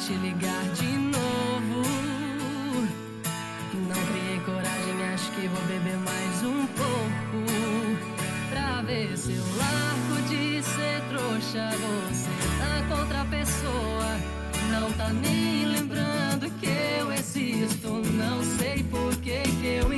te ligar de novo. Não criei coragem, acho que vou beber mais um pouco, pra ver se eu largo de ser trouxa. Você tá com outra pessoa, não tá nem lembrando que eu existo. Não sei por que eu